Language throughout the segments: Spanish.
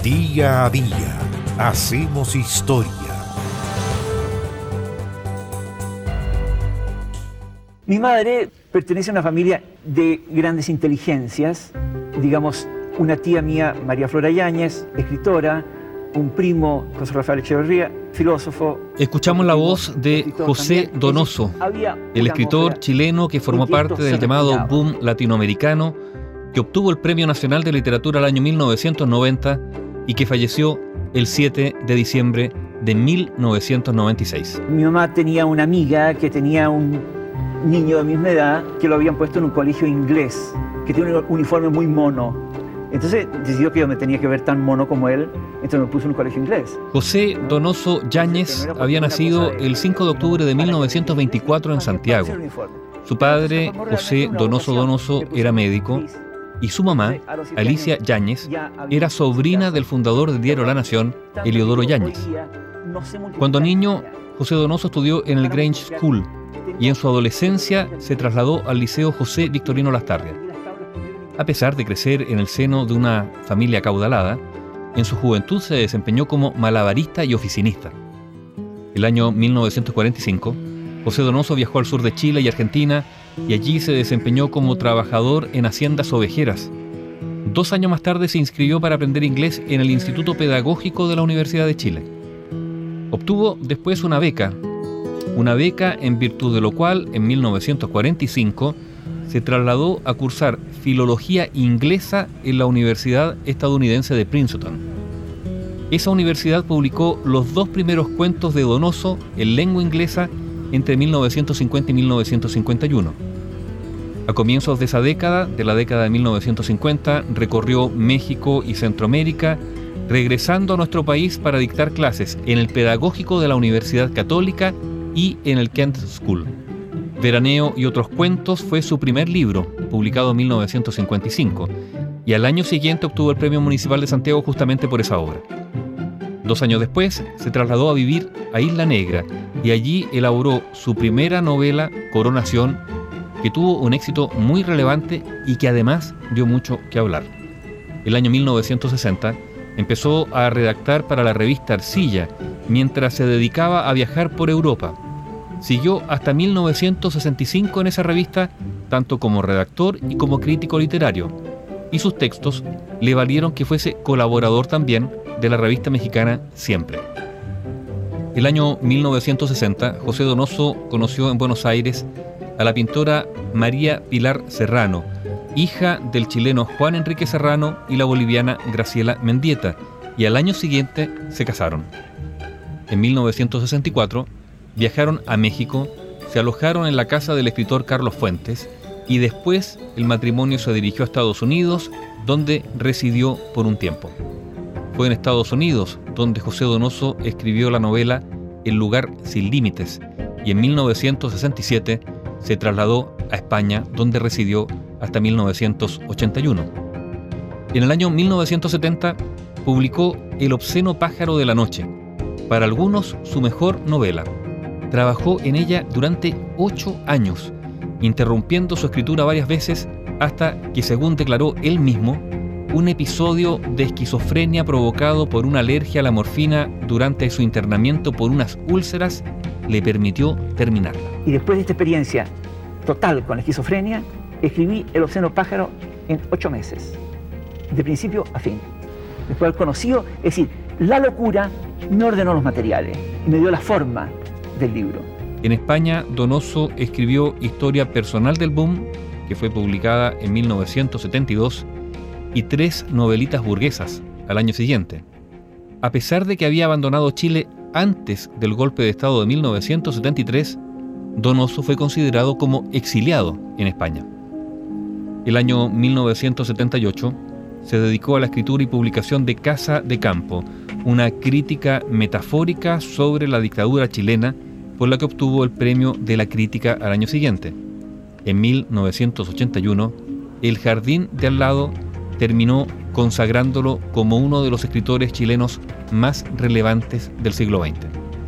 Día a día hacemos historia. Mi madre pertenece a una familia de grandes inteligencias, digamos, una tía mía, María Flora Yáñez, escritora, un primo, José Rafael Echeverría, filósofo. Escuchamos la voz de José Donoso, el escritor chileno que formó parte del llamado boom latinoamericano, que obtuvo el Premio Nacional de Literatura al año 1990 y que falleció el 7 de diciembre de 1996. Mi mamá tenía una amiga que tenía un niño de misma edad que lo habían puesto en un colegio inglés, que tiene un uniforme muy mono. Entonces decidió que yo me tenía que ver tan mono como él, entonces me puso en un colegio inglés. José Donoso Yáñez había nacido el 5 de octubre de 1924 en Santiago. Su padre, José Donoso, era médico y su mamá, Alicia Yáñez, era sobrina del fundador del diario La Nación, Eliodoro Yáñez. Cuando niño, José Donoso estudió en el Grange School y en su adolescencia se trasladó al Liceo José Victorino Lastarria. A pesar de crecer en el seno de una familia acaudalada, en su juventud se desempeñó como malabarista y oficinista. El año 1945, José Donoso viajó al sur de Chile y Argentina y allí se desempeñó como trabajador en haciendas ovejeras. 2 años más tarde se inscribió para aprender inglés en el Instituto Pedagógico de la Universidad de Chile. Obtuvo después una beca en virtud de lo cual en 1945 se trasladó a cursar filología inglesa en la Universidad Estadounidense de Princeton. Esa universidad publicó los 2 primeros cuentos de Donoso en lengua inglesa entre 1950 y 1951. A comienzos de esa década, de la década de 1950, recorrió México y Centroamérica, regresando a nuestro país para dictar clases en el Pedagógico de la Universidad Católica y en el Kent School. Veraneo y otros cuentos fue su primer libro, publicado en 1955, y al año siguiente obtuvo el Premio Municipal de Santiago justamente por esa obra. 2 años después se trasladó a vivir a Isla Negra y allí elaboró su primera novela, Coronación, que tuvo un éxito muy relevante y que además dio mucho que hablar. El año 1960 empezó a redactar para la revista Arcilla, mientras se dedicaba a viajar por Europa. Siguió hasta 1965 en esa revista, tanto como redactor y como crítico literario, y sus textos le valieron que fuese colaborador también de la revista mexicana Siempre. El año 1960, José Donoso conoció en Buenos Aires a la pintora María Pilar Serrano, hija del chileno Juan Enrique Serrano y la boliviana Graciela Mendieta, y al año siguiente se casaron. En 1964, viajaron a México, se alojaron en la casa del escritor Carlos Fuentes y después el matrimonio se dirigió a Estados Unidos, donde residió por un tiempo. Fue en Estados Unidos donde José Donoso escribió la novela El lugar sin límites y en 1967 se trasladó a España, donde residió hasta 1981. En el año 1970 publicó El obsceno pájaro de la noche, para algunos su mejor novela. Trabajó en ella durante 8 años, interrumpiendo su escritura varias veces hasta que, según declaró él mismo, un episodio de esquizofrenia provocado por una alergia a la morfina durante su internamiento por unas úlceras le permitió terminarla. Y después de esta experiencia total con la esquizofrenia, escribí El obsceno pájaro en 8 meses, de principio a fin. Después del conocido, es decir, la locura me ordenó los materiales y me dio la forma del libro. En España, Donoso escribió Historia personal del boom, que fue publicada en 1972, y 3 novelitas burguesas al año siguiente. A pesar de que había abandonado Chile antes del golpe de Estado de 1973, Donoso fue considerado como exiliado en España. El año 1978 se dedicó a la escritura y publicación de Casa de Campo, una crítica metafórica sobre la dictadura chilena, por la que obtuvo el premio de la crítica al año siguiente. En 1981, El jardín de al lado terminó consagrándolo como uno de los escritores chilenos más relevantes del siglo XX.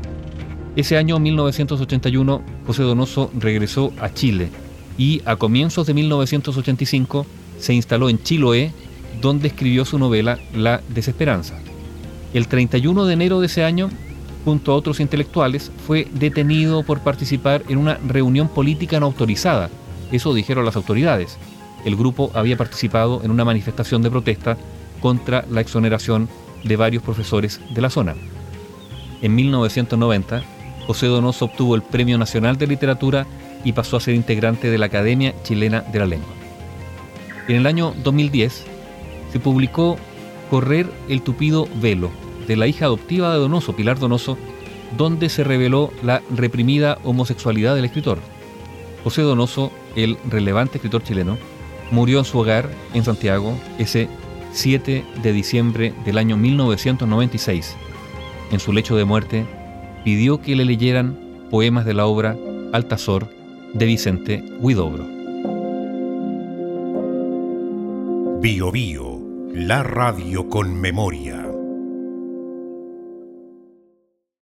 Ese año 1981, José Donoso regresó a Chile y a comienzos de 1985 se instaló en Chiloé, donde escribió su novela La Desesperanza. El 31 de enero de ese año, junto a otros intelectuales, fue detenido por participar en una reunión política no autorizada. Eso dijeron las autoridades. El grupo había participado en una manifestación de protesta contra la exoneración de varios profesores de la zona. En 1990, José Donoso obtuvo el Premio Nacional de Literatura y pasó a ser integrante de la Academia Chilena de la Lengua. En el año 2010 se publicó Correr el tupido velo, de la hija adoptiva de Donoso, Pilar Donoso, donde se reveló la reprimida homosexualidad del escritor. José Donoso, el relevante escritor chileno, murió en su hogar en Santiago ese 7 de diciembre del año 1996. En su lecho de muerte, pidió que le leyeran poemas de la obra Altazor de Vicente Huidobro. Bio Bio, la radio con memoria.